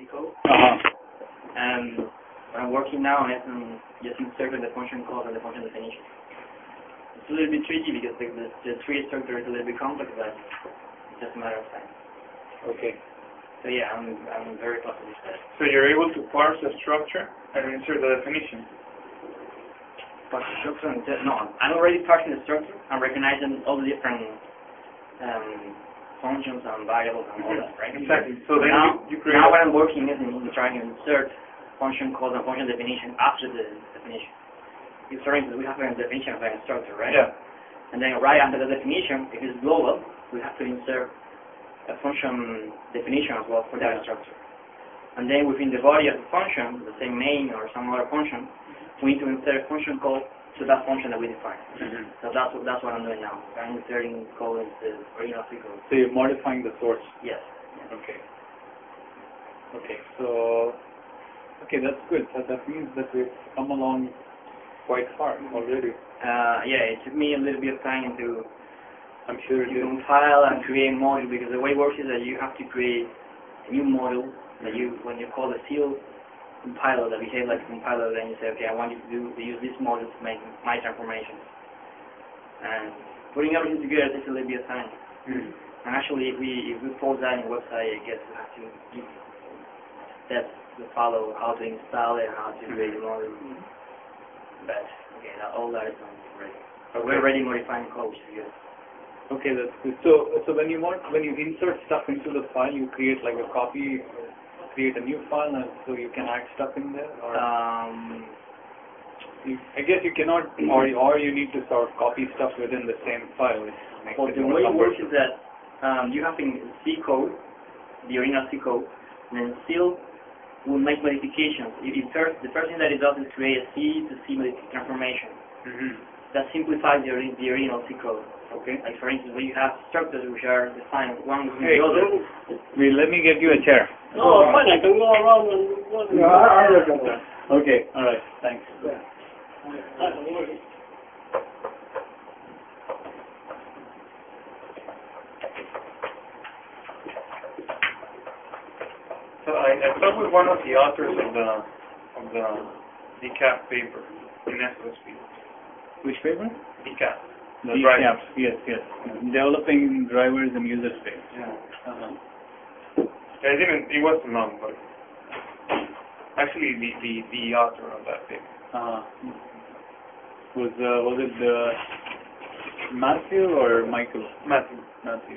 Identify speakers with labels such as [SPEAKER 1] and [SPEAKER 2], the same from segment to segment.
[SPEAKER 1] code.
[SPEAKER 2] Uh-huh.
[SPEAKER 1] And when I'm working now, I'm just inserting the function call and the function definition. It's a little bit tricky because the tree structure is a little bit complex, but it's just a matter of time.
[SPEAKER 2] Okay.
[SPEAKER 1] So yeah, I'm very positive that.
[SPEAKER 3] So you're able to parse the structure and insert the definition.
[SPEAKER 1] Parse the structure? No, I'm already parsing the structure. I'm recognizing all the different functions and variables and all that, right?
[SPEAKER 3] Exactly. So then
[SPEAKER 1] now,
[SPEAKER 3] you create.
[SPEAKER 1] Now what I'm working is in trying to insert function calls and function definition after the definition. For instance, we have a definition of a structure, right?
[SPEAKER 3] Yeah.
[SPEAKER 1] And then right after the definition, if it's global, we have to insert a function definition as well for that structure. And then within the body of the function, the same main or some other function, we need to insert a function call to that function that we define. So that's what I'm doing now. I'm inserting code into the original C code.
[SPEAKER 2] So you're modifying the source.
[SPEAKER 1] Yes.
[SPEAKER 2] Okay. Okay. So, okay, that's good. So that means that we've come along quite far already.
[SPEAKER 1] Yeah, it took me a little bit of time to
[SPEAKER 2] I'm sure it is.
[SPEAKER 1] compile and create module, because the way it works is that you have to create a new module that when you call the seal compiler that behaves like a compiler, then you say, okay, I want you to use this module to make my transformations. And putting everything together takes a little bit of time. And actually, if we post that on the website, I guess we have to give steps to follow, how to install it, how to create the module. But okay, all that is ready. But we're already modifying code together.
[SPEAKER 2] Okay, that's good. So when you insert stuff into the file, you create like a copy, create a new file, and so you can add stuff in there. Or I guess you cannot, or you need to sort of copy stuff within the same file.
[SPEAKER 1] Well, the way it works is that you have in C code, the original C code, and then seal will make modifications. The first thing that it does is create a C to C transformation. That simplifies the original C code.
[SPEAKER 2] Okay.
[SPEAKER 1] Like for instance, when you have structures which are defined one with
[SPEAKER 2] Hey,
[SPEAKER 1] the other.
[SPEAKER 2] let me get you a chair.
[SPEAKER 4] No, fine, I can go around and
[SPEAKER 2] Okay, all right, thanks.
[SPEAKER 3] So I talked with one of the authors of the DCAP paper in SOSP.
[SPEAKER 2] Which paper?
[SPEAKER 3] DCAP. The
[SPEAKER 2] These
[SPEAKER 3] driver.
[SPEAKER 2] apps, yes. Developing drivers and user space.
[SPEAKER 3] Yeah. It wasn't long, but actually the author of that paper.
[SPEAKER 2] Was it Matthew or Michael?
[SPEAKER 3] Matthew.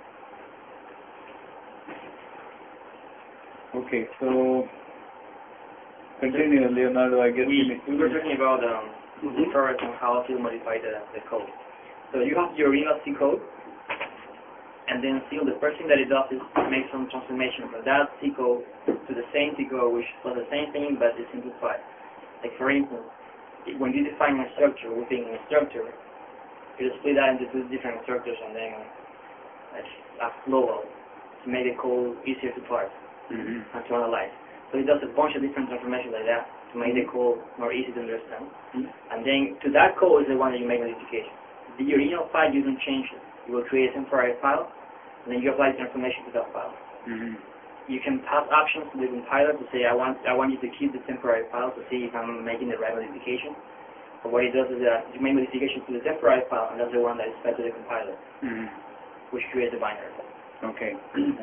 [SPEAKER 2] Okay, so continue, Leonardo. I guess
[SPEAKER 1] we were talking about first on how to modify the code. So you have your original C code, and then seal, the first thing that it does is make some transformation from that C code to the same C code, which does the same thing, but it's simplified. Like for instance, when you define a structure within a structure, you split that into two different structures and then add global to make the code easier to parse and to analyze. So it does a bunch of different transformations like that to make the code more easy to understand. And then to that code is the one that you make modifications. The original file, you don't change it. You will create a temporary file, and then you apply the transformation to that file. You can pass options to the compiler to say, I want you to keep the temporary file to see if I'm making the right modification. But what it does is that you make modifications to the temporary file, and that's the one that is fed to the compiler, which creates a binary.
[SPEAKER 2] Okay.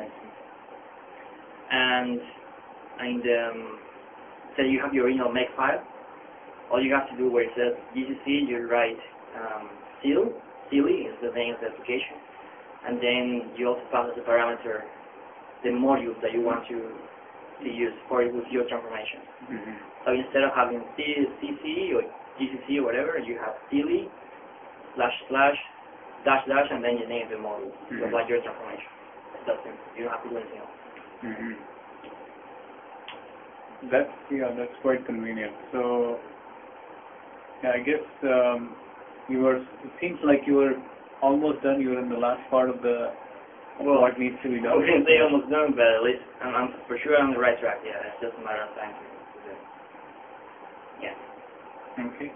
[SPEAKER 1] And so you have your original make file. All you have to do where it says GCC, you write Sealy is the name of the application, and then you also pass as a parameter the module that you want to use with your transformation. So instead of having CC or GCC or whatever, you have Sealy / / and then you name the module to apply your transformation. That's simple. You don't have to do anything else.
[SPEAKER 2] That's quite convenient. So yeah, I guess it seems like you were almost done. You were in the last part of what needs to be done.
[SPEAKER 1] I wouldn't say almost done, but at least I'm for sure on the right track. Yeah, it's just a matter of time to do it. Yeah.
[SPEAKER 2] Okay.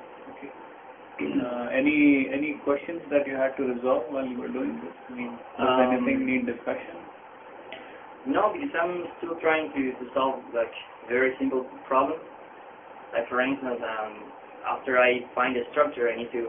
[SPEAKER 2] Any questions that you had to resolve while you were doing this? I mean, does anything need discussion?
[SPEAKER 1] No, because I'm still trying to solve like very simple problems. Like for instance, after I find a structure, I need to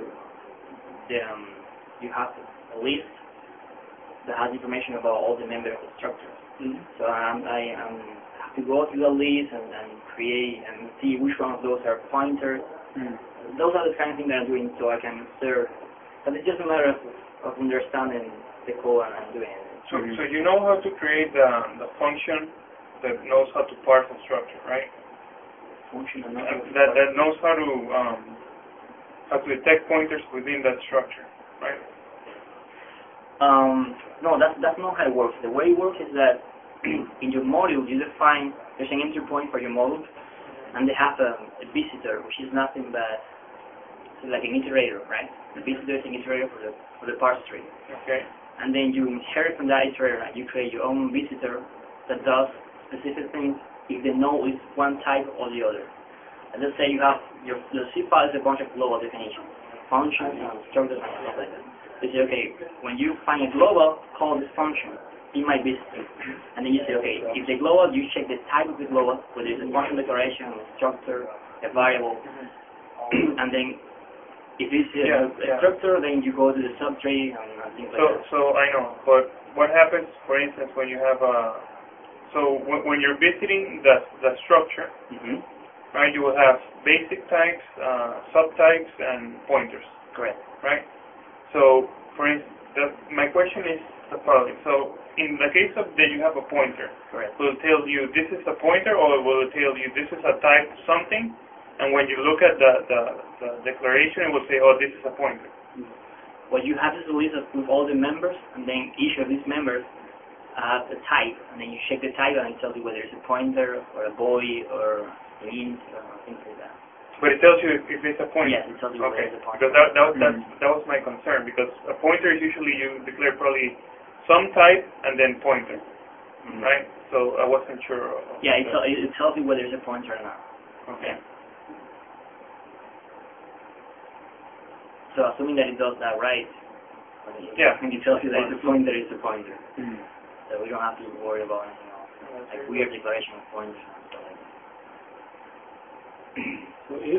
[SPEAKER 1] you have a list that has information about all the members of the structure.
[SPEAKER 4] Mm-hmm.
[SPEAKER 1] So I have to go through the list and create and see which one of those are pointers. Those are the kind of things that I'm doing so I can observe. But it's just a matter of understanding the code and doing it.
[SPEAKER 3] So you know how to create the function that knows how to parse a structure, right?
[SPEAKER 1] Function and
[SPEAKER 3] That knows how to detect pointers within that structure, right?
[SPEAKER 1] No, that's not how it works. The way it works is that in your module you define there's an entry point for your module, and they have a visitor, which is nothing but like an iterator, right? The visitor is an iterator for the parse tree.
[SPEAKER 3] Okay.
[SPEAKER 1] And then you inherit from that iterator and you create your own visitor that does specific things if the node is one type or the other. And let's say you have your C file is a bunch of global definitions, functions and structures and stuff like that. You say, okay, when you find a global, call this function in my visitor. And then you say, okay, if the global, you check the type of the global, whether it's a function declaration, a structure, a variable, and then if it's a structure, then you go to the subtree and things like that.
[SPEAKER 3] So I know, but what happens, for instance, when you have when you're visiting the structure, right? You will have basic types, subtypes, and pointers.
[SPEAKER 1] Correct.
[SPEAKER 3] Right. So, for instance, my question is the following. So, in the case of that you have a pointer,
[SPEAKER 1] correct,
[SPEAKER 3] will it tell you this is a pointer, or will it tell you this is a type something? And when you look at the declaration, it will say, oh, this is a pointer.
[SPEAKER 1] What you have is a list with all the members, and then each of these members have a type, and then you check the type, and it tells you whether it's a pointer, or a boy, or an int, or things like that.
[SPEAKER 3] But it tells you if it's a pointer?
[SPEAKER 1] Yes, it tells you whether it's a pointer.
[SPEAKER 3] Because that was my concern, because a pointer is usually you declare probably some type and then pointer, right? So I wasn't sure.
[SPEAKER 1] Yeah, it tells you whether it's a pointer or not.
[SPEAKER 3] Okay.
[SPEAKER 1] So assuming that it does that right, when it tells you that it's a pointer, so we don't have to worry about anything else, like weird declaration of pointers and stuff like that.
[SPEAKER 4] So if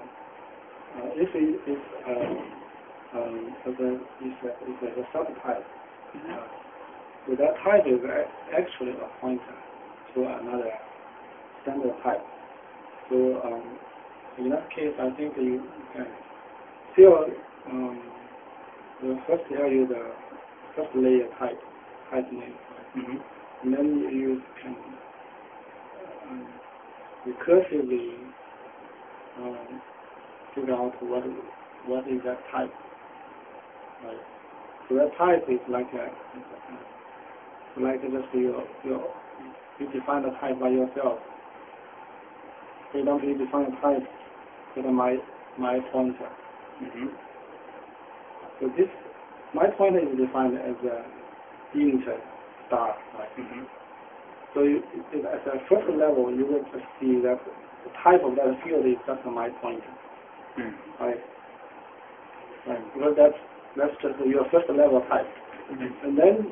[SPEAKER 4] a subtype, so that type is actually a pointer to another standard type. So in that case, I think you can still first tell you the first layer type name, and then you can recursively figure out what is that type. Right. So that type is like just you define the type by yourself. For example, you define a type with my pointer. So this my pointer is defined as a int star. Right. So at the first level, you will just see that the type of that field is just my pointer. Right. Because that's just your first level type. And then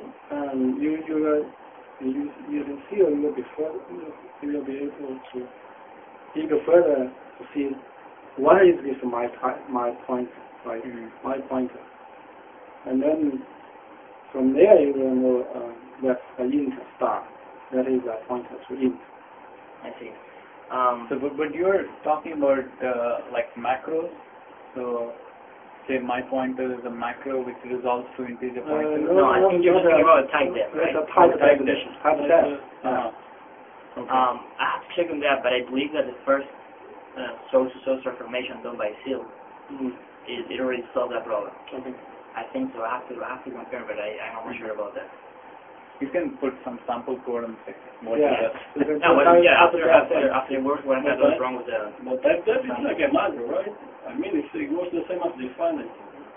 [SPEAKER 4] using C, you will be able to dig further to see what is this my pointer, right? My pointer. And then from there you will know that's the int star. That is a pointer to int.
[SPEAKER 1] I see.
[SPEAKER 2] But you're talking about like macros. So say my pointer is a macro which resolves to integer pointer.
[SPEAKER 1] No, I think you're talking about a type def, right?
[SPEAKER 4] It's a type definition. Type def.
[SPEAKER 2] Okay.
[SPEAKER 1] I have to check on that, but I believe that the first source-to-source transformation done by SEAL it already solved that problem.
[SPEAKER 4] Okay.
[SPEAKER 1] I think so. I have to confirm, but I'm not sure about that.
[SPEAKER 2] You can put some sample code and check what
[SPEAKER 4] Yeah.
[SPEAKER 2] it does.
[SPEAKER 1] After it works, what goes wrong with the...
[SPEAKER 5] But that is like a macro, right? I mean, it goes the same as defining.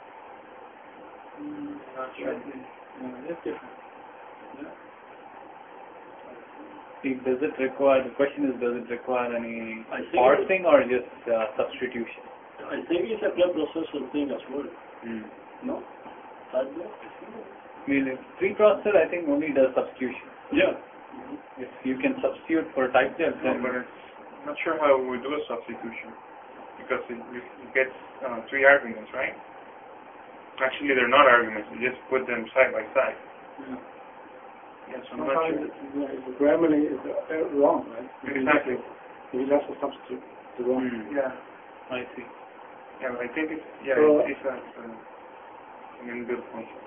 [SPEAKER 4] Not sure. It's different.
[SPEAKER 2] Does it require, the question is, does it require any
[SPEAKER 5] I think
[SPEAKER 2] parsing or just substitution?
[SPEAKER 5] I think it's a preprocessor thing as well. No?
[SPEAKER 2] I mean, if preprocessor, I think only does substitution.
[SPEAKER 5] Yeah.
[SPEAKER 2] If you can substitute for typedef, then
[SPEAKER 3] But I'm not sure how we do a substitution because you get 3 arguments, right? Actually, they're not arguments. You just put them side by side. Yes, I'm not sure.
[SPEAKER 4] The grammarly is wrong, right?
[SPEAKER 3] Exactly.
[SPEAKER 4] If you just substitute the wrong.
[SPEAKER 3] Yeah.
[SPEAKER 2] I see.
[SPEAKER 3] Yeah, but I think it's an inbuilt function.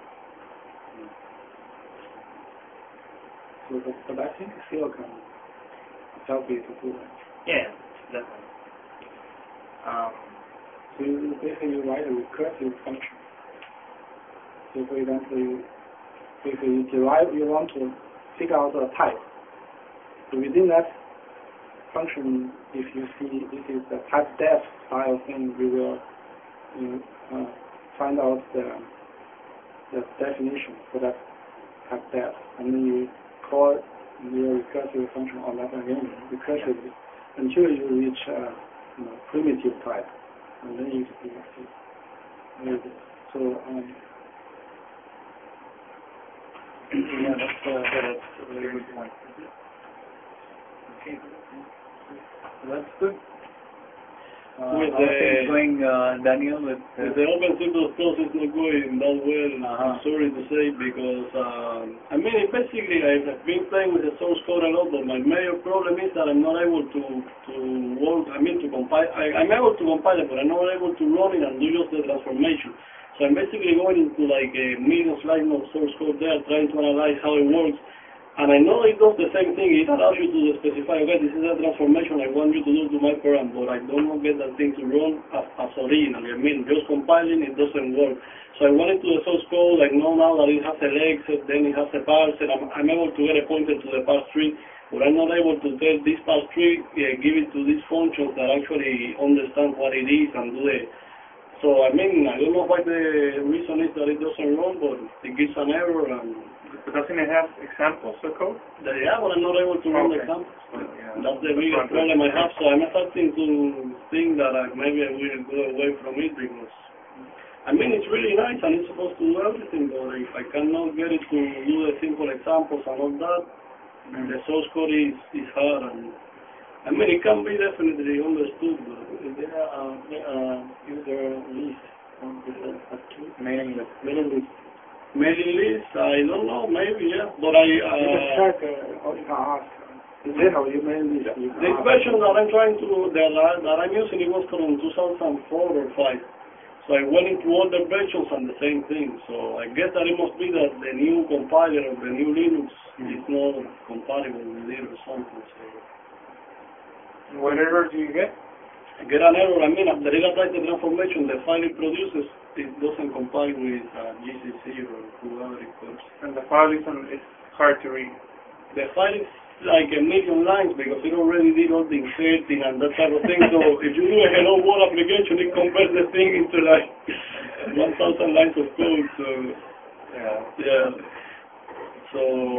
[SPEAKER 4] So, but I think still can help you to do that.
[SPEAKER 1] Yeah, definitely.
[SPEAKER 4] So you basically write a recursive function. So for example, you want to figure out a type. So within that function, if you see this is the type def style thing, you will find out the definition for that type def, and then you call your recursive function on that again recursively until you reach primitive type, and then you see. So
[SPEAKER 2] yeah, that's a very good point. Okay, that's good. How are things going, Daniel? With
[SPEAKER 5] the Open C++ is not going that well. I'm sorry to say, because basically I've been playing with the source code a lot, but my major problem is that I'm not able to work. To compile. I'm able to compile it, but I'm not able to run it and do just the transformation. So I'm basically going into like a million lines of source code there, trying to analyze how it works. And I know it does the same thing. It allows you to specify, okay, this is a transformation I want you to do to my program, but I don't get that thing to run as originally. Just compiling, it doesn't work. So I went into the source code. I know now that it has a lexet, then it has a parser. I'm able to get a pointer to the parse tree, but I'm not able to tell this parse tree, give it to these functions that actually understand what it is and do it. So I don't know why the reason is that it doesn't run, but it gives an error.
[SPEAKER 3] But doesn't it have examples of code?
[SPEAKER 5] Yeah, but I'm not able to run the examples. That's the biggest problem I have. So I'm starting to think that maybe I will go away from it, because it's really nice and it's supposed to do everything, but if I cannot get it to do the simple examples and all that, the source code is hard. And it can be definitely understood, but
[SPEAKER 4] is there a user list on the
[SPEAKER 2] mailing list?
[SPEAKER 5] mailing list, I don't know, maybe, yeah. But
[SPEAKER 4] you can check, or you can ask. Is there how you mailing list?
[SPEAKER 5] This version that I'm trying to, that I'm using, it was from 2004 or 5. So I went into all the versions and the same thing. So I guess that it must be that the new compiler of the new Linux is not compatible with it or something. So.
[SPEAKER 3] What error do you get?
[SPEAKER 5] I get an error. After it applies the transformation, the file it produces, it doesn't compile with GCC or whoever it goes.
[SPEAKER 3] And the file is hard to read.
[SPEAKER 5] The file is like a million lines because it already did all the inserting and that type of thing. So if you do a hello world application, it converts the thing into like 1,000 lines of code. So yeah. So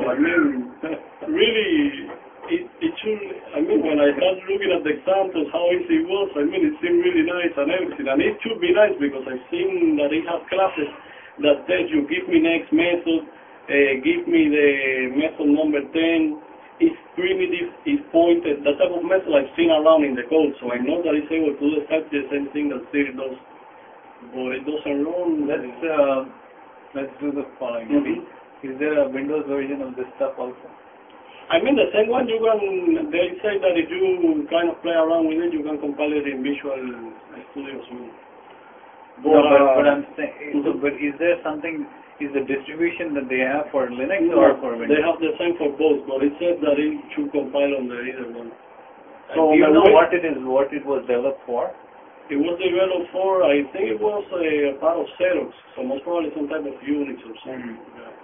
[SPEAKER 5] really, it should. When I started looking at the examples, how easy it was, it seemed really nice and everything. And it should be nice because I've seen that it has classes that tell you, give me next method, give me the method number 10. It's primitive, it's pointed. That type of method I've seen around in the code, so I know that it's able to do exactly the same thing that Siri does. But it doesn't run.
[SPEAKER 2] Let's do the following. Is there a Windows version of this stuff also?
[SPEAKER 5] The same one they say that if you kind of play around with it, you can compile it in Visual Studio Code.
[SPEAKER 2] But I'm saying, but is there something, is the distribution that they have for Linux or for Windows?
[SPEAKER 5] They have the same for both, but it says that it should compile on either one.
[SPEAKER 2] So do you know what it was developed for?
[SPEAKER 5] It was developed for, I think it was a part of Xerox, so most probably some type of Unix or something.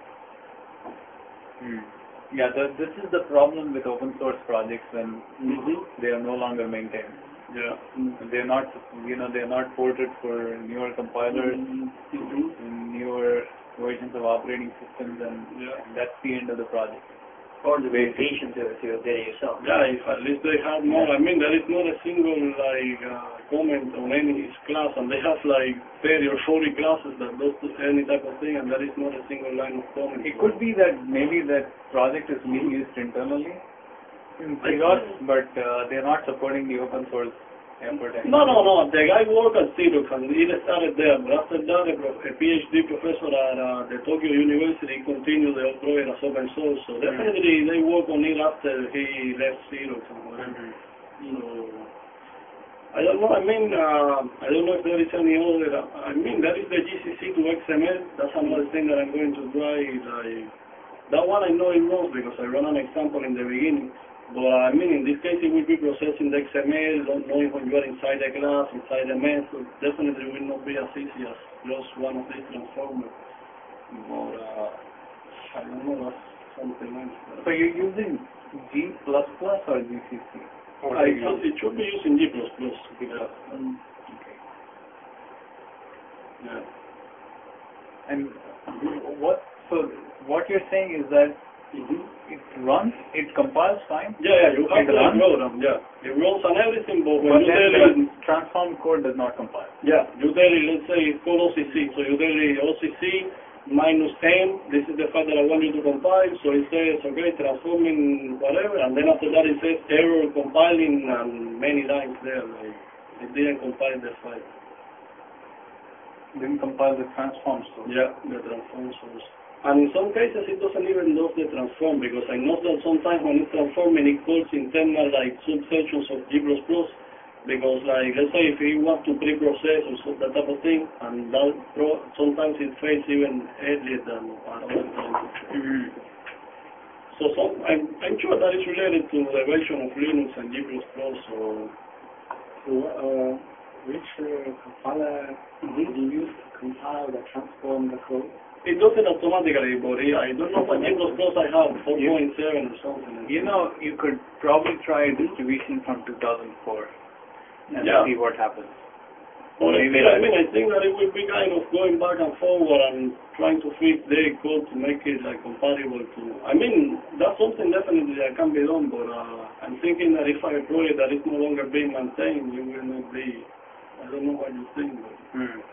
[SPEAKER 2] Yeah, this is the problem with open source projects when they are no longer maintained.
[SPEAKER 5] Yeah.
[SPEAKER 2] They're not, they're not ported for newer compilers, newer versions of operating systems, and that's the end of the project.
[SPEAKER 1] or the verification to your data yourself.
[SPEAKER 5] Yeah, if at least they have more. I mean, there is not a single comment on any class, and they have like 30 or 40 classes that does any type of thing, and there is not a single line of comment.
[SPEAKER 2] It could be that maybe that project is being used internally in Xerox, but they're not supporting the open source effort anymore.
[SPEAKER 5] No. The guy worked at Xerox, and he started there, but after that, a PhD professor at the Tokyo University continued the whole project as open source. So definitely they work on it after he left Xerox and whatever. So I don't know. I mean, I don't know if there is any other. I mean, there is the GCC to XML. That's another thing that I'm going to try. Like that one, I know it runs because I ran an example in the beginning. But I mean, in this case, it will be processing the XML, don't knowing when you are inside the class, inside the method. Definitely will not be as easy as just one of these transformers. But I don't know, that's something else.
[SPEAKER 2] So you're using G++ or GCC?
[SPEAKER 5] It should be using G++. Yeah.
[SPEAKER 2] Okay.
[SPEAKER 5] Yeah.
[SPEAKER 2] And what you're saying is that it runs, it compiles fine?
[SPEAKER 5] Yeah, you have
[SPEAKER 2] it
[SPEAKER 5] the
[SPEAKER 2] runs?
[SPEAKER 5] program, yeah. It runs and everything, but when
[SPEAKER 2] But
[SPEAKER 5] you
[SPEAKER 2] then
[SPEAKER 5] tell it,
[SPEAKER 2] the transform code does not compile.
[SPEAKER 5] yeah, you tell it, let's say it's called OCC, so you tell it OCC -n, this is the file that I want you to compile, so it says, okay, transforming whatever, and then after that it says error compiling, and many lines there, like, it didn't compile the file.
[SPEAKER 2] Didn't compile the transform source.
[SPEAKER 5] Yeah, the transform source. And in some cases, it doesn't even do the transform, because I know that sometimes when it's transforming, it calls internal, like, subsections of G++, because, like, let's say if you want to pre-process or so, that type of thing, and that sometimes it fails even earlier than other times. So I'm sure that is related to the version of Linux and G++, or...
[SPEAKER 4] So, which compiler do you use to compile the transform the code?
[SPEAKER 5] It does it automatically, but I don't know what G++ I have, 4.7 or something.
[SPEAKER 2] You know, you could probably try a distribution from 2004 and see what happens.
[SPEAKER 5] Well, I think that it will be kind of going back and forward and trying to fix their code to make it like compatible to. I mean, that's something definitely that can be done, but I'm thinking that if I have a project that is no longer being maintained, it will not be. I don't know what you think, but.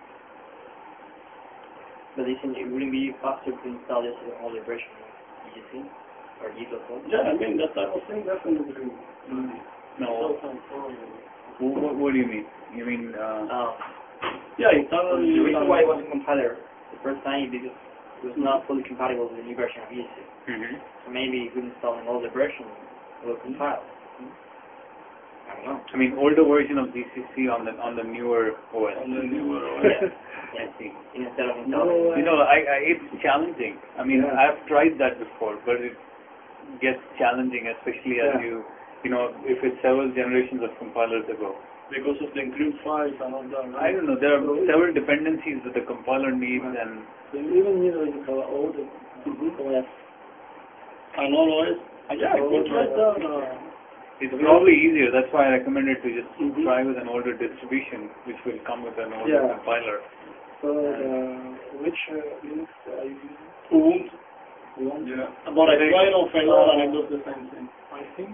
[SPEAKER 1] But it wouldn't be faster to install this older version of GCC or G++?
[SPEAKER 5] Yeah, I mean, that type of thing definitely.
[SPEAKER 2] No. What do you mean? You mean...
[SPEAKER 5] yeah, install
[SPEAKER 1] the reason why it wasn't compiler the first time because it was not fully compatible with the new version of GCC. So maybe if we install an older version, it will compile. I don't know.
[SPEAKER 2] I mean, older version of GCC on the newer OS.
[SPEAKER 5] On the newer OS.
[SPEAKER 1] Yeah, instead of installing.
[SPEAKER 2] You know, it's challenging. I mean, I've tried that before, but it gets challenging, especially as you know, if it's several generations of compilers ago.
[SPEAKER 5] Because of the include files and all that.
[SPEAKER 2] I don't know. There are several dependencies that the compiler needs, and
[SPEAKER 4] so you even need to install older OS.
[SPEAKER 5] And all OS. Yeah, I could try that.
[SPEAKER 2] It's probably easier. That's why I recommended to just try with an older distribution, which will come with an older compiler.
[SPEAKER 4] So, which Linux are you using?
[SPEAKER 5] Ubuntu. Yeah. But I tried on Fedora and it does the same thing.
[SPEAKER 4] I think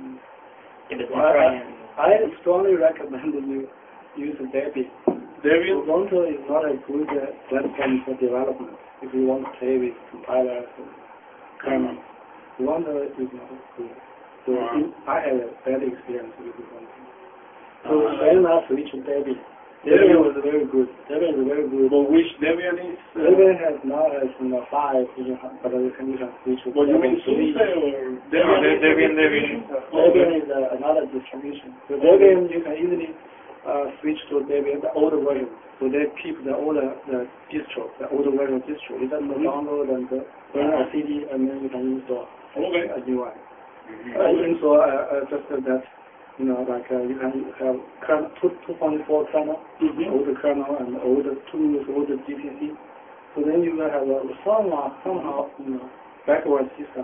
[SPEAKER 1] I
[SPEAKER 4] I strongly recommend that you use Debian.
[SPEAKER 5] Debian?
[SPEAKER 4] Ubuntu is not a good platform for development if you want to play with compilers and kernels. Ubuntu is not good. So I had a bad experience with Ubuntu. So then I switched to Debian. Debian was very good. Debian is very good.
[SPEAKER 5] But which Debian is?
[SPEAKER 4] Debian has now 5, but you can switch to
[SPEAKER 5] What you mean, SUSE or Debian?
[SPEAKER 4] Debian is another distribution. So Debian, you can easily switch to Debian, the older version. So they keep the older distro, the older version of distro. You just download and run a CD, and then you can install a new one. Install just that. You know, like you can have 2.4 kernel, older kernel, and older tools, older GCC. So then you will have a somehow backward system.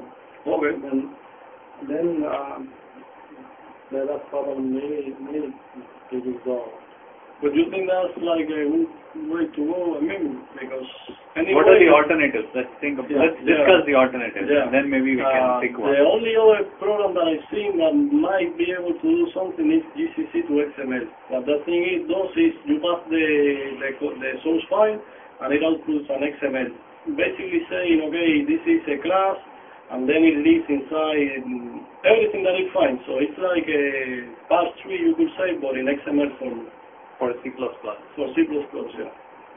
[SPEAKER 4] Then that problem may be resolved.
[SPEAKER 5] But you think that's like a good way to go? I mean, because anyway,
[SPEAKER 2] what are the alternatives? Let's discuss the alternatives,
[SPEAKER 5] Yeah.
[SPEAKER 2] and then maybe we can pick one.
[SPEAKER 5] The only other program that I've seen that might be able to do something is GCC to XML. What that thing does is you pass the source file and it outputs an XML, basically saying, okay, this is a class, and then it lives inside everything that it finds. So it's like a parse tree, you could say, but in XML form.
[SPEAKER 2] For C++.
[SPEAKER 5] For C++, yeah.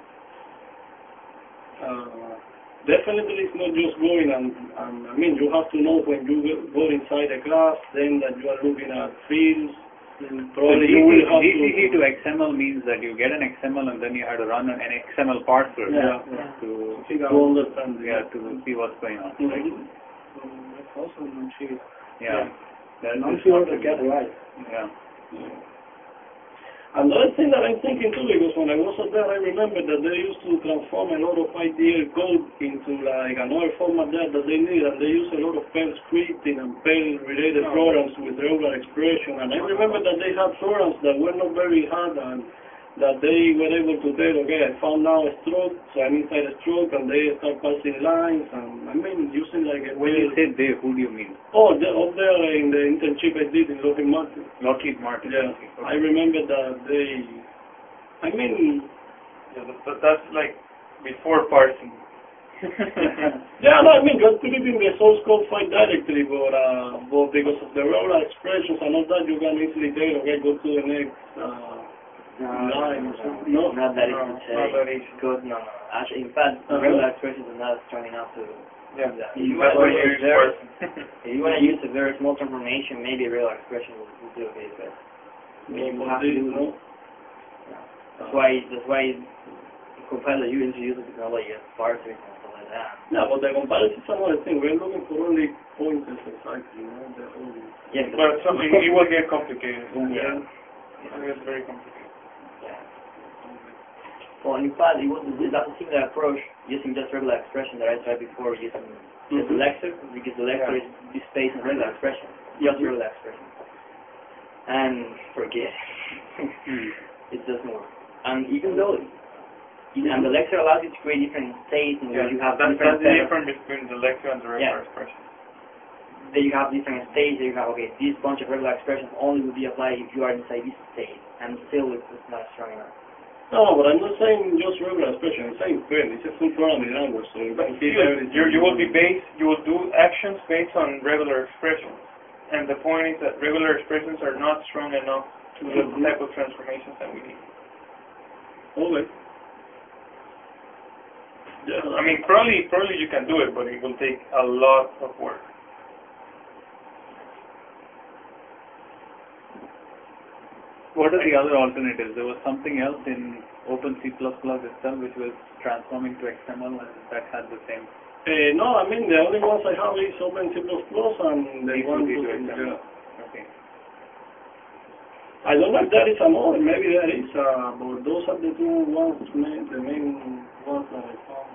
[SPEAKER 5] Definitely it's not just going and I mean, you have to know when you go inside a class, then that you are looking at fields. Probably you will have
[SPEAKER 2] GCC to XML means that you get an XML and then you have to run an XML parser to
[SPEAKER 5] understand.
[SPEAKER 2] to see what's going on.
[SPEAKER 5] Mm-hmm.
[SPEAKER 2] Right?
[SPEAKER 4] That's also non-trivial.
[SPEAKER 2] Yeah. That is
[SPEAKER 4] Non-trivial to
[SPEAKER 2] not
[SPEAKER 4] get right.
[SPEAKER 2] Yeah.
[SPEAKER 5] And the other thing that I'm thinking too, because when I was up there, I remember that they used to transform a lot of IDL code into like another format that they need, and they use a lot of Perl scripting and Perl-related programs with regular expression. And I remember that they had programs that were not very hard, and that they were able to tell, okay, I found now a stroke, so I'm inside a stroke, and they start passing lines, and I mean, using like a...
[SPEAKER 2] When you say they, who do you mean?
[SPEAKER 5] Oh, up there in the internship I did in Lockheed Martin.
[SPEAKER 2] Lockheed Martin.
[SPEAKER 5] Yeah,
[SPEAKER 2] Okay.
[SPEAKER 5] I remember that they... I mean...
[SPEAKER 3] Yeah, that's like before parsing.
[SPEAKER 5] Yeah, no, I mean, you're putting the source code file directly, but because of the regular expressions and all that, you can easily tell, okay, go to the next...
[SPEAKER 1] No, not that easy to say.
[SPEAKER 3] Not that easy.
[SPEAKER 1] Because no. Actually, in fact, regular expressions are not strong enough to.
[SPEAKER 3] Yeah.
[SPEAKER 1] Do that.
[SPEAKER 3] If you want
[SPEAKER 1] to use a very small transformation, maybe a regular expression will do okay, but you have to do. That's why the compiler usually uses technology as parsers and stuff like that.
[SPEAKER 5] Yeah, but the comparison is another thing. We're looking for only pointers exactly, you know.
[SPEAKER 1] Yes,
[SPEAKER 3] but it will get complicated.
[SPEAKER 1] Yeah.
[SPEAKER 3] It's very complicated.
[SPEAKER 1] Well, in fact, that's a similar approach using just regular expression that I tried before using the selector, because the selector is displays in regular expression, just regular expression. And forget it doesn't work. And even though, and the lecture allows you to create different states, and you have
[SPEAKER 3] that's
[SPEAKER 1] different
[SPEAKER 3] the difference between the lecture and the regular expression.
[SPEAKER 1] Then you have different states, you have, okay, this bunch of regular expressions only will be applied if you are inside this state, and still it's not strong enough.
[SPEAKER 5] No, but I'm not saying just regular expression. I'm saying Perl. It's a full programming language, so you can see everything.
[SPEAKER 3] You will do actions based on regular expressions, and the point is that regular expressions are not strong enough to do the type of transformations that we need.
[SPEAKER 5] Okay. Yeah.
[SPEAKER 3] I mean, probably you can do it, but it will take a lot of work.
[SPEAKER 2] What are the other alternatives? There was something else in Open C++ itself which was transforming to XML and that had the same.
[SPEAKER 5] No, I mean the only ones I have is Open C++ and the one to
[SPEAKER 2] XML. Okay.
[SPEAKER 5] I don't know if there is another. Maybe there is, but those are the two ones, the main ones that I found.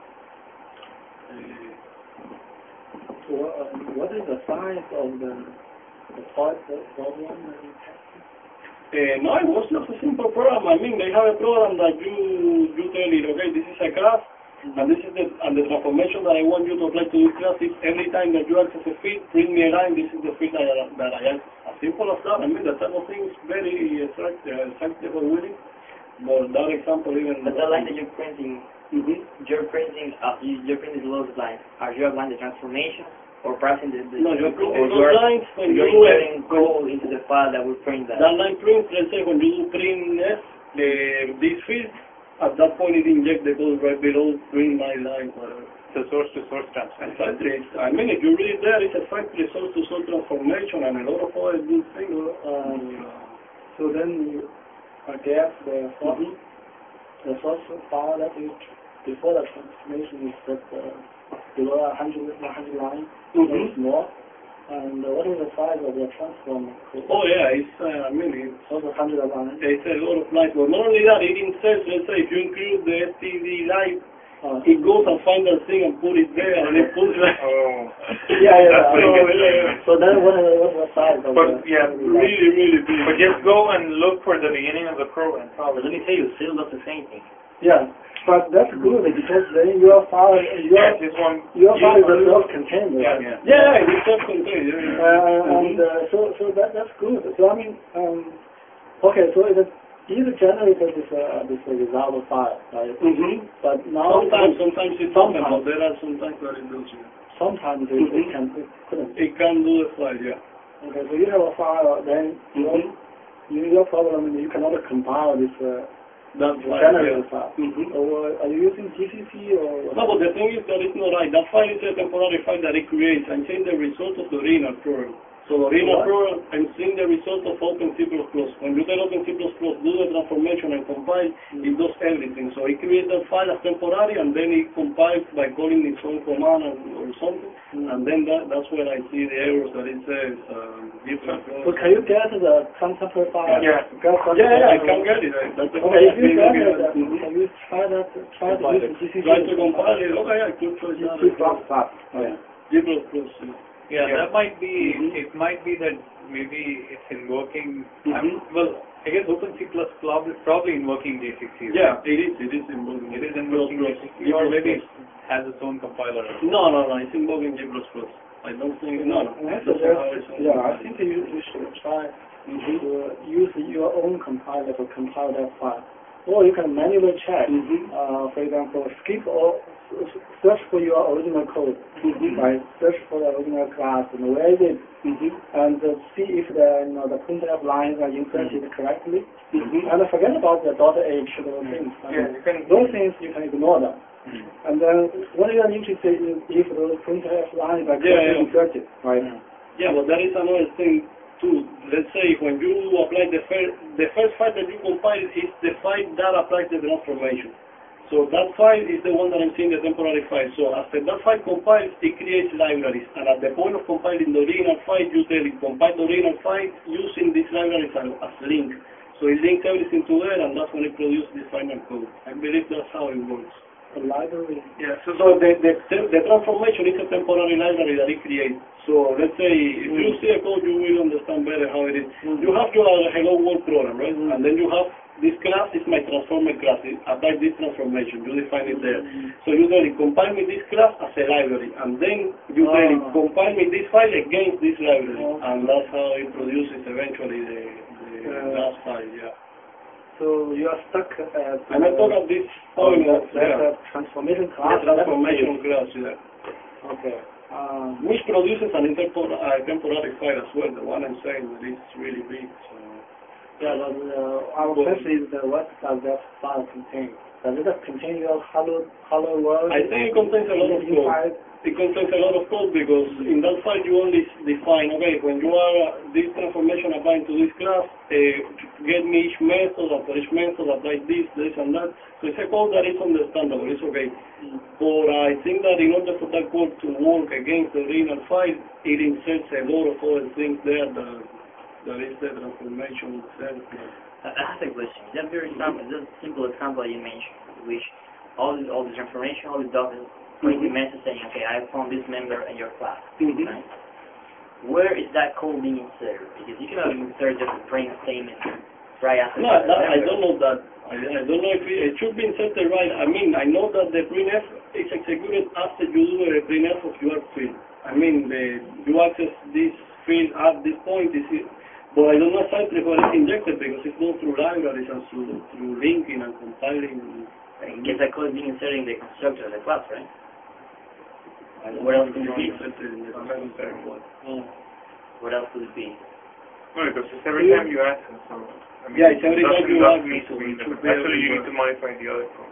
[SPEAKER 4] So, what is the size of the part problem?
[SPEAKER 5] No, it was just a simple program. I mean, they have a program that you tell it, okay, this is a class, and this is the transformation that I want you to apply to this class is every time that you access a field, print me a line, this is the field that I access. As simple as that. I mean, that type of thing is very acceptable, really. But that example even...
[SPEAKER 1] But the line that you're printing, you're printing the load line. Are you applying the transformation? Or pressing the
[SPEAKER 5] no, you're printing those lines when
[SPEAKER 1] you're inserting code into the file that will print that.
[SPEAKER 5] That line prints, let's say when you do print S, this field, at that point it injects the code right below print my line, whatever.
[SPEAKER 2] So source-to-source transformation.
[SPEAKER 5] Exactly. I mean, if you read there, it's exactly source-to-source transformation and a lot of other good things.
[SPEAKER 4] So then you get the source file that is before the transformation is just below 100 lines, it's more. And what is the size of the transform code?
[SPEAKER 5] Oh yeah, it's I mean it's
[SPEAKER 4] also 100 lines.
[SPEAKER 5] It's a lot of lines, but not only that, it inserts. Let's say if you include the std lib, it goes and finds that thing and put it there, and it puts it.
[SPEAKER 3] Oh.
[SPEAKER 4] Yeah.
[SPEAKER 3] That's
[SPEAKER 4] So then what was the size of
[SPEAKER 3] But
[SPEAKER 4] the...
[SPEAKER 3] yeah,
[SPEAKER 5] Really, really big.
[SPEAKER 3] but just go and look for the beginning of the program.
[SPEAKER 1] But let me tell you, still does the same thing.
[SPEAKER 4] Yeah, but that's good because then your file is self-contained, right?
[SPEAKER 5] Yeah, it's self-contained.
[SPEAKER 4] So that's good. So I mean, okay, so it generated this result file, right? But now
[SPEAKER 5] Sometimes it doesn't, but there are sometimes that it does.
[SPEAKER 4] Sometimes it couldn't.
[SPEAKER 5] It can do the file, yeah.
[SPEAKER 4] Okay, so you have a file, then your problem is you cannot compile this.
[SPEAKER 5] That
[SPEAKER 4] generated file.
[SPEAKER 5] Or
[SPEAKER 4] are you using GCC or?
[SPEAKER 5] No, but the thing is that it's not right. That file is a temporary file that it creates. I'm seeing the result of the original program. So the original program, I'm seeing the result of Open C++. When you tell Open C++, do the transformation and compile, it does everything. So it creates that file as temporary, and then it compiles by calling its own command or something. And then that's where I see the errors that it says.
[SPEAKER 4] So can you get the contemporary file?
[SPEAKER 5] Yeah, I can get it. That's the
[SPEAKER 4] okay, if you get it, can you try to use GCC?
[SPEAKER 5] Try to compile it. Okay, I could try that. G++.
[SPEAKER 2] Yeah, that might be, it might be that maybe it's invoking, well, I guess OpenC++ probably invoking J6.
[SPEAKER 5] Yeah, it is invoking.
[SPEAKER 2] It is invoking J6, or maybe it has its own compiler.
[SPEAKER 5] No, it's invoking G++. I don't think, no.
[SPEAKER 4] I think you should try to use your own compiler to compile that file. Or you can manually check, for example, search for your original code, right? Search for the original class and where is it, and see if the printf lines are inserted correctly. And forget about the .h, those things. Those things you can ignore them. And then what you are interested in if those printf lines are correctly inserted, right?
[SPEAKER 5] Yeah, but there is another thing too. Let's say when you apply the first file that you compile is the file that applies the transformation. So that file is the one that I'm seeing, the temporary file. So after that file compiles, it creates libraries. And at the point of compiling the original file, you tell it compile the original file using these libraries as link. So it links everything to there, and that's when it produces the final code. I believe that's how it works.
[SPEAKER 4] A library?
[SPEAKER 5] Yeah, so the transformation is a temporary library that it creates. So let's say, if you see a code, you will understand better how it is. You have your Hello World program, right? And then you have this class is my transformer class. It applies this transformation. You define it there. So you tell it, compile me this class as a library. And then you tell it, compile me this file against this library. And that's how it produces eventually the last file,
[SPEAKER 4] So you are stuck at...
[SPEAKER 5] I'm stuck at this point of
[SPEAKER 4] transformation class.
[SPEAKER 5] The transformation class,
[SPEAKER 4] Okay.
[SPEAKER 5] Which produces an temporary file as well, the one I'm saying that is really big. So.
[SPEAKER 4] Yeah, but our question is what does that file contain? Does it contain your hello world?
[SPEAKER 5] I think it contains a lot of code. It contains a lot of code because in that file you only define, okay, when you are this transformation applying to this class, get me each method, and for each method apply this and that. So it's a code that is understandable, it's okay. But I think that in order for that code to work against the original file, it inserts a lot of other things there that is the transformation itself.
[SPEAKER 1] I have a question. That very example, just a simple example you mentioned, which all the information, all the documents, putting the message saying, okay, I found this member in your class. Right? Where is that code being inserted? Because you cannot insert just a print statement right after.
[SPEAKER 5] No, I don't know that. I don't know if it should be inserted right. I mean, I know that the printf is executed after you do a printf of your field. I mean, you access this field at this point, but I don't know exactly where it's injected because it's done through libraries and through linking and compiling.
[SPEAKER 1] In case that code being inserted in the constructor of the class, right? What else could it be? What else could it be?
[SPEAKER 3] No, because it's every time you access. So, I mean,
[SPEAKER 5] it's every time you access.
[SPEAKER 3] Actually, you need to modify the other code.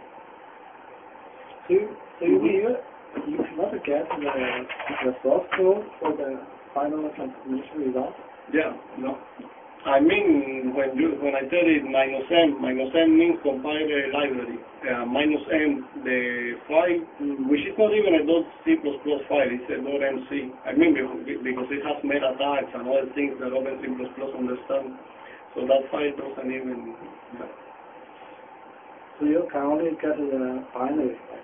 [SPEAKER 4] So you cannot get the source code for the final transformation result?
[SPEAKER 5] Yeah, no. I mean, when I tell it -m means compile a library. -m, the file, which is not even a .c++ file, it's a .mc. I mean, because it has meta tags and other things that Open C++ understand. So that file doesn't even...
[SPEAKER 4] So you can only get the binary file.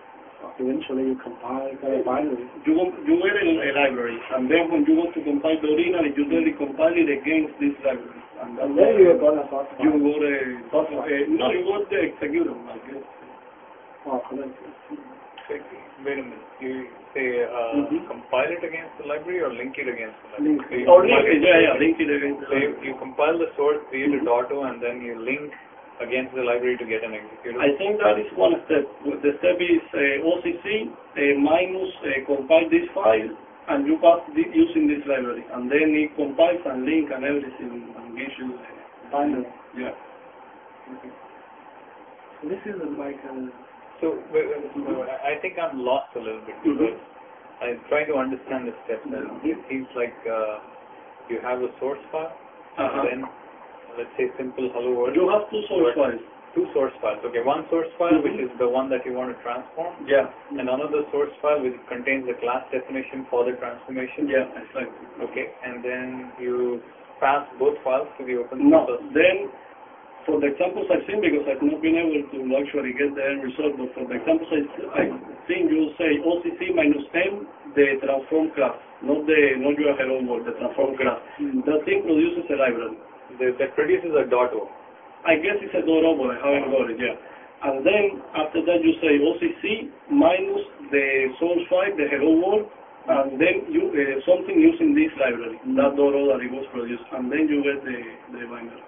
[SPEAKER 4] eventually you compile the binary.
[SPEAKER 5] You get a library, and then when you want to compile the original, you then recompile it against this library. And
[SPEAKER 4] then you got a source file.
[SPEAKER 5] You got no, you got the executable, I guess.
[SPEAKER 4] Oh, correct.
[SPEAKER 2] Wait a minute. You say compile it against the library or link it against the library?
[SPEAKER 5] Link it, link it against the library.
[SPEAKER 2] You compile the source, create a .o, and then you link against the library to get an executable?
[SPEAKER 5] I think that is one step. The step is OCC minus compile this file, and you pass it using this library, and then it compiles and link and everything and gives you the
[SPEAKER 4] binary.
[SPEAKER 5] Yeah.
[SPEAKER 4] Okay. So this is like
[SPEAKER 2] So I think I'm lost a little bit because I'm trying to understand the steps. And it seems like you have a source file, and then let's say simple hello world.
[SPEAKER 5] You have two source files.
[SPEAKER 2] Two source files. Okay, one source file which is the one that you want to transform.
[SPEAKER 5] Yeah.
[SPEAKER 2] And another source file which contains the class definition for the transformation.
[SPEAKER 5] Yeah, exactly.
[SPEAKER 2] Okay, and then you pass both files to the open
[SPEAKER 5] No,
[SPEAKER 2] source.
[SPEAKER 5] then for the examples I've seen, because I've not been able to actually get the end result, but for the examples I've seen, you say OCC minus M, the transform class, not your hello world, the transform class. That thing produces a library.
[SPEAKER 2] That produces a .o.
[SPEAKER 5] I guess it's a .o, but I haven't got it yet. And then after that you say OCC minus the source file, the hello world, and then you something using this library, that .o that it was produced, and then you get the binary.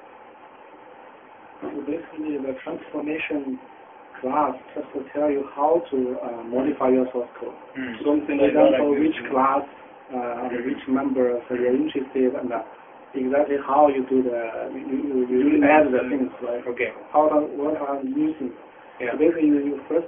[SPEAKER 4] So basically the transformation class just to tell you how to modify your source code.
[SPEAKER 5] Something
[SPEAKER 4] For
[SPEAKER 5] like that.
[SPEAKER 4] example, which class, which members you're interested in, exactly how you do you add the things, right?
[SPEAKER 2] Okay.
[SPEAKER 4] What I'm using.
[SPEAKER 2] Yeah.
[SPEAKER 4] So basically you first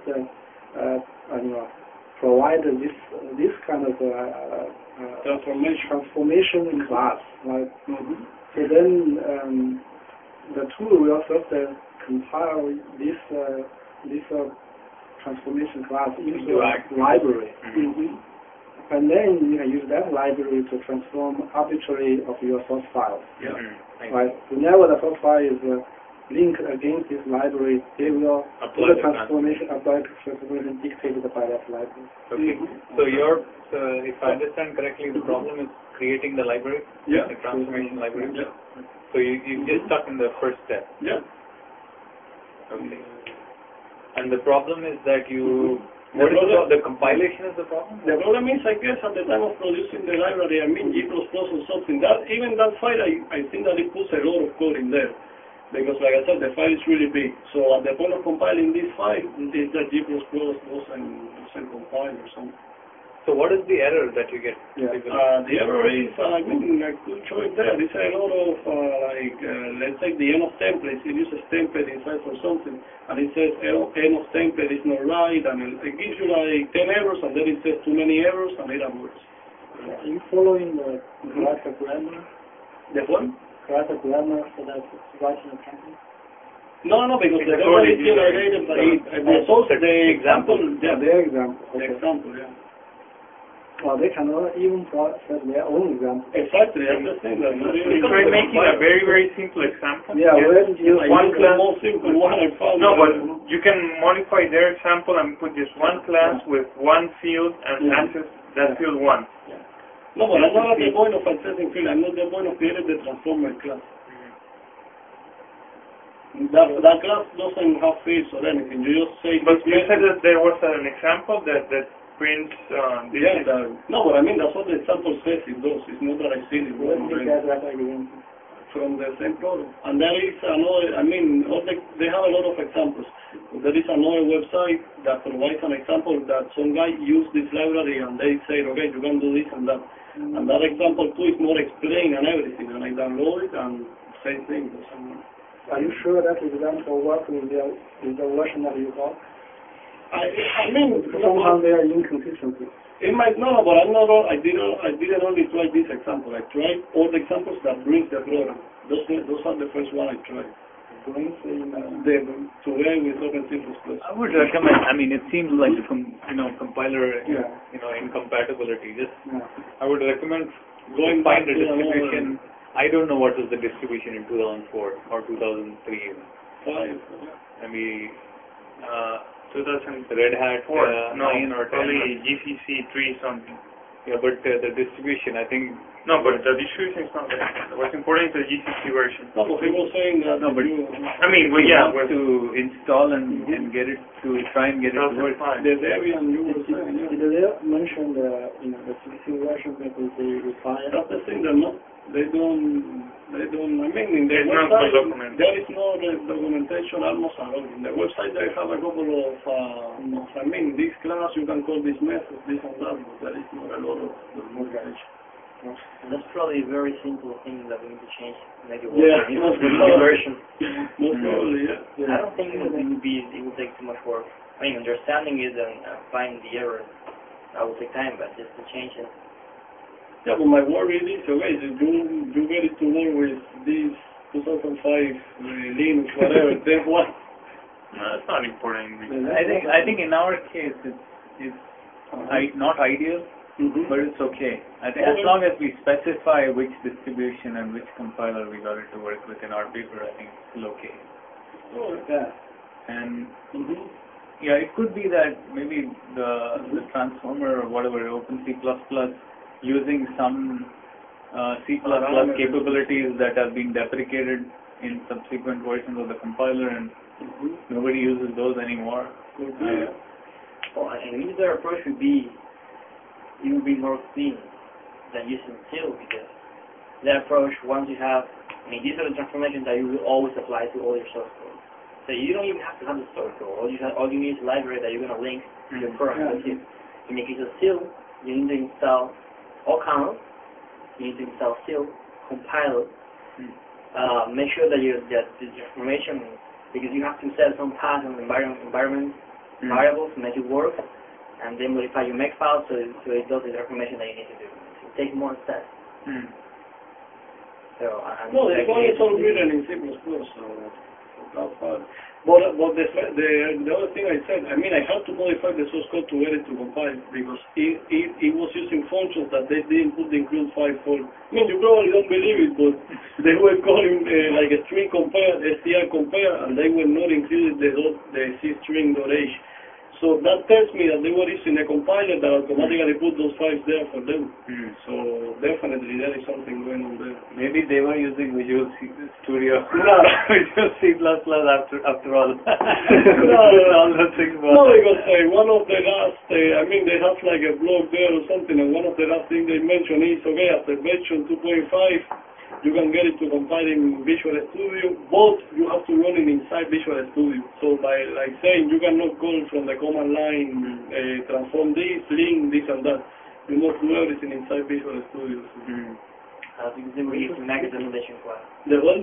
[SPEAKER 4] provide this kind of transformation class, right? So then the tool will first compile this transformation class into a library. And then you can use that library to transform arbitrary of your source files.
[SPEAKER 5] Yeah.
[SPEAKER 4] Right. Whenever the source file is linked against this library, they will apply the transformation dictated by that library.
[SPEAKER 2] Okay. So if I understand correctly, the problem is creating the library, the transformation library.
[SPEAKER 5] Yeah.
[SPEAKER 2] So you just stuck in the first step.
[SPEAKER 5] Yeah.
[SPEAKER 2] Okay. And the problem is that the compilation is the problem?
[SPEAKER 5] The problem is, I guess, at the time of producing the library, G++ or something, even that file, I think that it puts a lot of code in there. Because, like I said, the file is really big. So at the point of compiling this file, is that G++ doesn't compile or something.
[SPEAKER 2] So what is the error that you get?
[SPEAKER 5] The error is, I could show it there. It's a lot of, let's say the end of templates. It uses template inside for something, and it says end of template is not right, and it gives you like 10 errors, and then it says too many errors, and it aborts.
[SPEAKER 4] Are you following the Karate grammar?
[SPEAKER 5] The one?
[SPEAKER 4] Karate grammar for that writing a template?
[SPEAKER 5] No, because the code is generated by it. The example. Yeah,
[SPEAKER 4] their example.
[SPEAKER 5] The example, yeah.
[SPEAKER 4] Well, they cannot even process their own example.
[SPEAKER 5] Exactly, that's the thing.
[SPEAKER 3] Try making a very, very simple example.
[SPEAKER 4] Yeah, where did you
[SPEAKER 3] one class?
[SPEAKER 5] More simple one I found.
[SPEAKER 3] No, but you can modify their example and put just one class with one field and access that field once.
[SPEAKER 5] No, but I'm not at the point of accessing field. I'm not at the point of creating the transformer class. That class doesn't have fields or anything. You just say.
[SPEAKER 3] But you said that there was an example that prints.
[SPEAKER 5] No, but I mean that's what the example says it does. It's not that I've seen it.
[SPEAKER 4] Where did you get that example?
[SPEAKER 5] From the same program. And there is another. I mean, they have a lot of examples. There is another website that provides an example that some guy used this library and they say, okay, you can do this and that. And that example too is more explained and everything. And I download it and same thing.
[SPEAKER 4] Are you sure that example works with the version that you got?
[SPEAKER 5] I mean,
[SPEAKER 4] somehow there are inconsistencies.
[SPEAKER 5] It might not, but I'm not. I didn't only try this example. I tried all the examples that brings the program. Those are the first one I tried.
[SPEAKER 4] Brings
[SPEAKER 5] today with OpenC++.
[SPEAKER 2] I would recommend. I mean, it seems like the compiler, incompatibility. I would recommend
[SPEAKER 5] going
[SPEAKER 2] find a distribution. I don't know what was the distribution in 2004 or 2003 even.
[SPEAKER 5] Five.
[SPEAKER 2] Maybe
[SPEAKER 3] 2004,
[SPEAKER 2] Red Hat
[SPEAKER 3] no,
[SPEAKER 2] 9 or 10.
[SPEAKER 3] probably GCC 3 something.
[SPEAKER 2] Yeah, but the distribution, I think.
[SPEAKER 3] No, but the distribution is not there. What's important is the GCC version.
[SPEAKER 5] No, but he was saying that
[SPEAKER 2] No, but
[SPEAKER 3] I mean, well,
[SPEAKER 2] we
[SPEAKER 3] yeah,
[SPEAKER 2] want to install and get it to try and get it to work.
[SPEAKER 3] 2005.
[SPEAKER 5] the Debian you were saying, yeah.
[SPEAKER 4] Did they mention the the CC version that they require?
[SPEAKER 5] That's the thing, they don't, I mean, in the
[SPEAKER 3] It's not
[SPEAKER 5] website,
[SPEAKER 3] well documented.
[SPEAKER 5] there is no documentation almost at all. In the website, they have a couple of, I mean, this class, you can call this method, this and that, but there is not a lot of documentation.
[SPEAKER 1] And that's probably a very simple thing that we need to change to make it work.
[SPEAKER 5] Yeah,
[SPEAKER 1] You
[SPEAKER 5] most
[SPEAKER 1] know, the version.
[SPEAKER 5] Most probably, yeah.
[SPEAKER 1] I don't think it would take too much work. I mean, understanding it and finding the error, that will take time, but just to change it.
[SPEAKER 5] Yeah, but my worry is, okay, so you get it to work with this 2005 Linux, whatever, then what?
[SPEAKER 3] No, that's not important.
[SPEAKER 2] I think in our case it's not ideal, but it's okay. I think as long as we specify which distribution and which compiler we got it to work with in our paper, I think it's still okay.
[SPEAKER 5] Oh, yeah.
[SPEAKER 2] And yeah, it could be that maybe the transformer or whatever OpenC++ using some C++ capabilities that have been deprecated in subsequent versions of the compiler, and nobody uses those anymore.
[SPEAKER 1] And either approach would be, it would be more clean than using SIL, because that approach, once you have, I mean, these are the transformations that you will always apply to all your source code. So you don't even have to have the source code. All you need is a library that you're going to link to your program. That's it. In the case of SIL, you need to install all kernels, you need to install SIL, compile it, make sure that the transformation, because you have to set some path and environment variables to make it work, and then modify your makefile so it does the transformation that you need to do. So it takes more steps. So,
[SPEAKER 5] no, the one is all written in C++, so that's fine. But the other thing I said, I mean, I had to modify the source code to get it to compile, because it was using functions that they didn't put the include file for. I mean, you probably don't believe it, but they were calling like a string compare, str compare, and they were not including the C string.h. So that tells me that they were using a compiler that automatically put those files there for them. So definitely there is something going on there.
[SPEAKER 2] Maybe they were using Visual Studio.
[SPEAKER 5] No.
[SPEAKER 2] Visual C++ after all.
[SPEAKER 5] No,
[SPEAKER 2] all those things.
[SPEAKER 5] No, because one of the last, I mean, they have like a blog there or something, and one of the last things they mention is, okay, after version 2.5, you can get it to compile in Visual Studio, but you have to run it inside Visual Studio. So by like saying, you cannot call from the command line, transform this, link this and that. You must do everything inside Visual Studio.
[SPEAKER 1] because they were using Mac simulation class.
[SPEAKER 5] The what?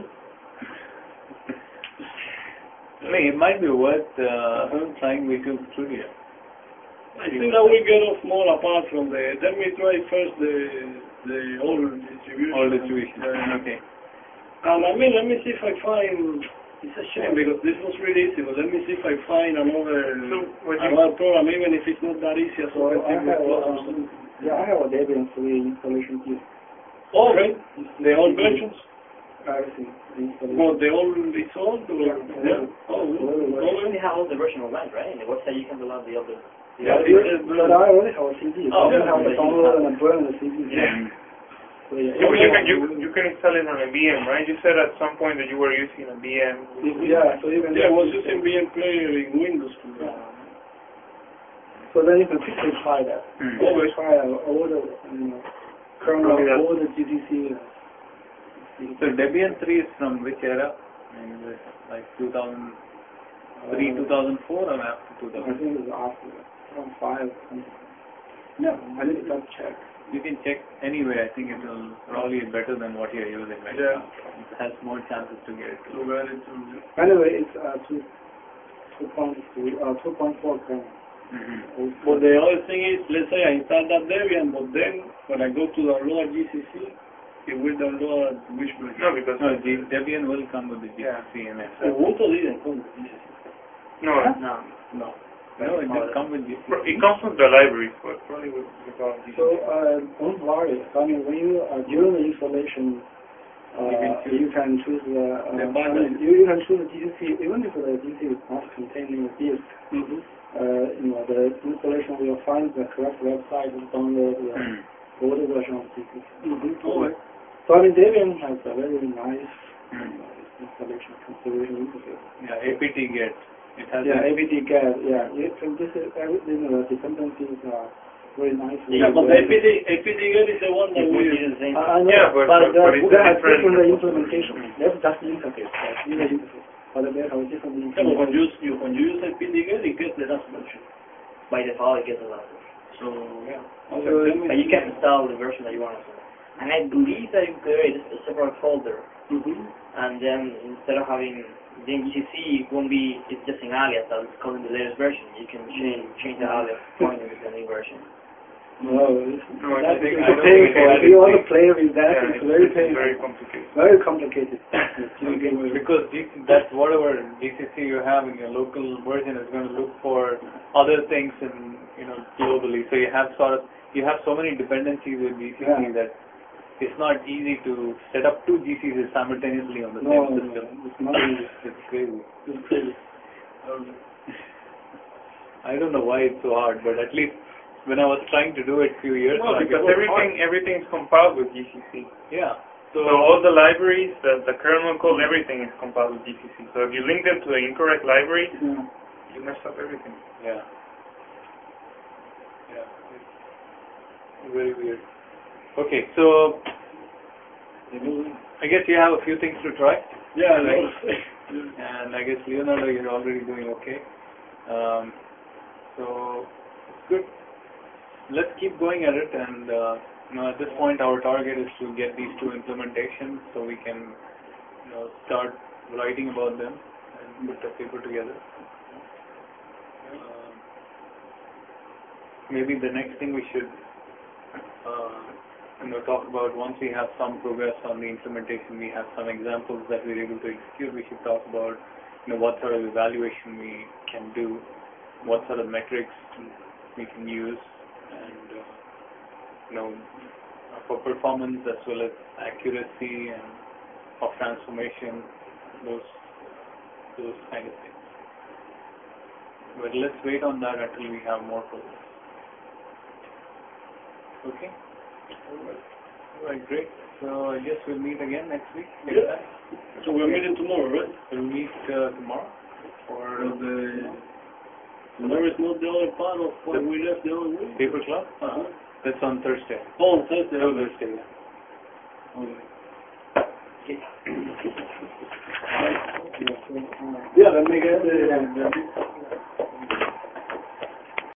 [SPEAKER 2] I mean, it might be worth trying Visual Studio.
[SPEAKER 5] I think that will get off more apart from the. Let me try first the old distribution.
[SPEAKER 2] Old distribution. Okay.
[SPEAKER 5] And I mean, let me see if I find. It's a shame because this was really easy, but let me see if I find another program, even if it's not that easy as
[SPEAKER 4] I have a Debian 3 installation kit.
[SPEAKER 5] Oh, okay. The old versions.
[SPEAKER 4] Everything.
[SPEAKER 5] Well, the old it's old. Or,
[SPEAKER 4] yeah.
[SPEAKER 5] Oh,
[SPEAKER 1] Well, they have all the version online, right? In the website, you can download the other.
[SPEAKER 5] Yeah,
[SPEAKER 4] but I already have a CD.
[SPEAKER 1] Oh,
[SPEAKER 4] I have to download and burn the CD.
[SPEAKER 3] Yeah.
[SPEAKER 4] So, yeah.
[SPEAKER 3] You can install it on a VM, right? You said at some point that you were using a VM.
[SPEAKER 4] Yeah, so you can.
[SPEAKER 5] Yeah, I was using VM Player in Windows.
[SPEAKER 4] So then you can quickly try that.
[SPEAKER 3] Always
[SPEAKER 4] try all the kernel, all the GCC.
[SPEAKER 2] So Debian 3 is from which era? I mean, is it like 2003, 2004 or after 2000?
[SPEAKER 4] I think it was after 2005 or something. No, I didn't check.
[SPEAKER 2] You can check anyway. I think it will probably be better than what you're using right now. It has more chances to get it.
[SPEAKER 4] Anyway, it's 2.4 kernel.
[SPEAKER 5] But the other thing is, let's say I install that Debian, but then when I go to download GCC, it will download which version?
[SPEAKER 3] No, because
[SPEAKER 2] Debian will come with the GCC in it.
[SPEAKER 5] Ubuntu didn't come with GCC.
[SPEAKER 3] No,
[SPEAKER 2] it just comes with GCC.
[SPEAKER 3] it comes from the library, but probably with GCC.
[SPEAKER 4] So don't worry. I mean, when you during the installation, you can choose you can choose the GCC, even if the GCC is not containing the disk. the installation will find the correct website and download the older version of GCC. So Debian has a very nice installation configuration interface.
[SPEAKER 2] Yeah, apt-get. It has
[SPEAKER 4] apt-get. Yeah, this is everything. The dependencies are very nice.
[SPEAKER 5] Yeah, but apt-get is the one that we use.
[SPEAKER 4] I know,
[SPEAKER 3] yeah,
[SPEAKER 4] but they have different implementation. That's just the interface, user interface. But they have different interface.
[SPEAKER 5] Yeah, but when you use apt-get, it gets the last version.
[SPEAKER 1] By default, it gets a lot.
[SPEAKER 5] So yeah.
[SPEAKER 1] But you can install the version that you want to install. And I believe that you create a separate folder, and then instead of having GCC, it won't be, it's just an alias that's calling the latest version. You can change the alias pointing to the new version.
[SPEAKER 3] I think
[SPEAKER 4] if you want to play with that, it's very painful.
[SPEAKER 3] Very complicated.
[SPEAKER 4] Very complicated.
[SPEAKER 2] Because that's whatever GCC you have in your local version is going to look for other things in globally. So you have so many dependencies with GCC that it's not easy to set up two GCCs simultaneously on the same system.
[SPEAKER 4] It's not easy.
[SPEAKER 2] It's crazy.
[SPEAKER 4] It's crazy.
[SPEAKER 2] I don't know why it's so hard, but at least when I was trying to do it a few years
[SPEAKER 3] No,
[SPEAKER 2] back,
[SPEAKER 3] because everything is compiled with GCC.
[SPEAKER 2] yeah.
[SPEAKER 3] So all the libraries, the kernel code, everything is compiled with GCC. So if you link them to the incorrect library, you mess up everything.
[SPEAKER 2] Yeah. Yeah. It's very weird. Okay, so I guess you have a few things to try.
[SPEAKER 5] Yeah,
[SPEAKER 2] right? And I guess Leonardo, you're already doing okay. So it's good. Let's keep going at it, and at this point our target is to get these two implementations so we can start writing about them and put a paper together. Maybe the next thing we should talk about, once we have some progress on the implementation, we have some examples that we're able to execute, we should talk about what sort of evaluation we can do, what sort of metrics we can use, and for performance as well as accuracy and of transformation, those kind of things. But let's wait on that until we have more progress. Okay? All right, great. So I guess we'll meet again next week.
[SPEAKER 5] Yeah. So we're meeting tomorrow, right?
[SPEAKER 2] We'll meet tomorrow for
[SPEAKER 5] Tomorrow is not the other part of what we left the other week.
[SPEAKER 2] Paper Club. That's on Thursday.
[SPEAKER 5] Oh, on Thursday.
[SPEAKER 2] Oh, Thursday.
[SPEAKER 5] Okay. Yeah, let me get the